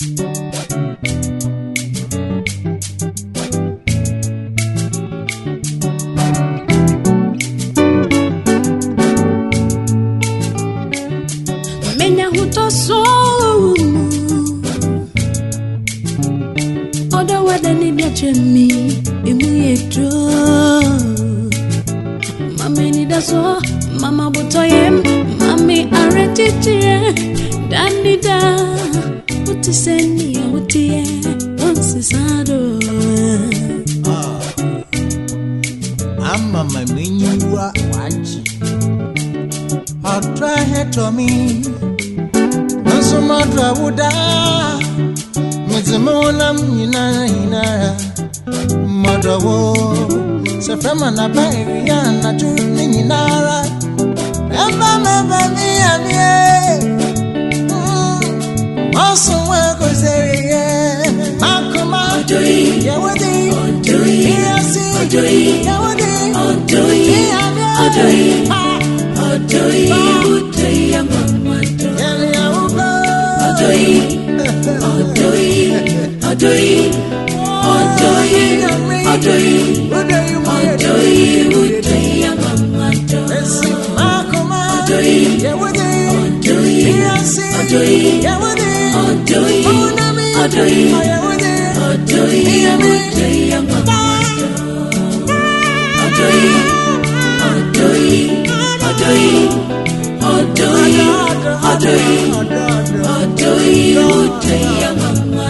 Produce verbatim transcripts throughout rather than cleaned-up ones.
Menya huto so Oda wada ni biachemi Imu yeto Mami ni daso Mama butoyem Mami aretitire Danida Uti seni ya uti ye Onsi sado Ama mamenyuwa wachi Otra heto mi Nanso madra wuda Mizimona mnina hinara Madra wo Sefema na bairi ya na juni ninara Emba meba miya miye Maso wako seriye Makuma Odoi Yawadi Odoi Iyasi Odoi Yawadi Odoi Odoi Odoi Odoi ya mama Yali ya uko Odoi Odoi Odoi Odoi Odoi Odoi Odoi ya mama Esi Makuma Odoi Yawadi Odoi Iyasi Odoi Yawadi Odoi Odoi Yawadi Odoi Odoi ya mama Odoi Odoi Odoi Odoi Odoi Odoi Odoi ya mama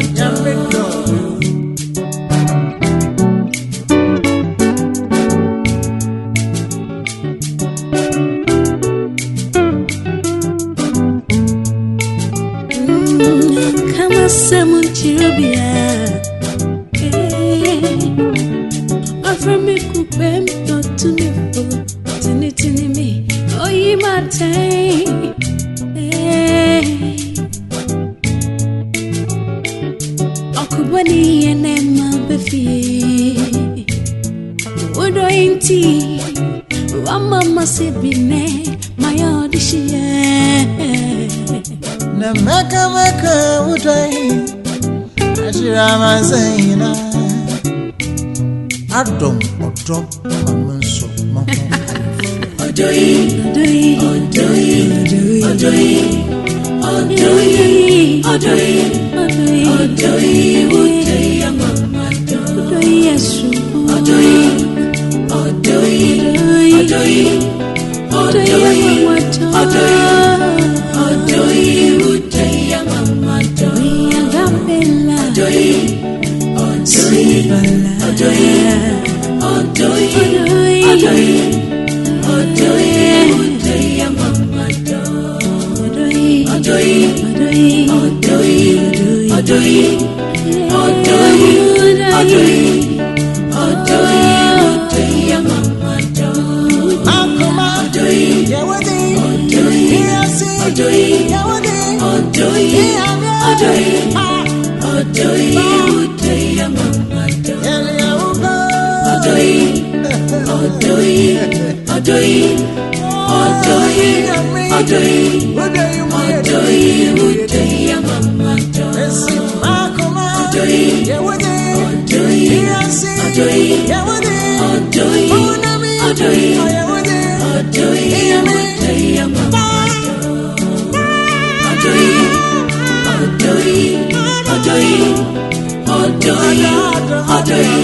Kama semu chirubia Aframi kupe mtoto mifu Tini tini mi Oyi mate Okubani ene mabefi Udo inti Wama masibine Mayo dishiye Na meka meka udai Ashira mazina Adom odom mamanso mama Odoi Odoi Odoi Odoi Odoi Odoi Odoi Odoi Odoi ya mama Odoi Yesu Odoi Odoi Odoi Odoi Odoi Odoi Odoi ya mama Odoi ya gambela Odoi Odoi Odoi Odoi Odoi Odoi Odoi ya mama Odoi Odoi Odoi Odoi Odoi Odoi Odoi Odoi ya mama Akuma Odoi Yawadi Odoi Iyasi Odoi Yawadi Odoi Odoi Odoi Odoi ya mama Yali ya uko Odoi Odoi Odoi Odoi Odoi Udai Odoi Odoi ya mama Esi Makuma Odoi Yawadi Odoi Iyasi Odoi Yawadi Odoi Odoi Yawadi Odoi Odoi ya mama Odoi Odoi Odoi Odoi Odoi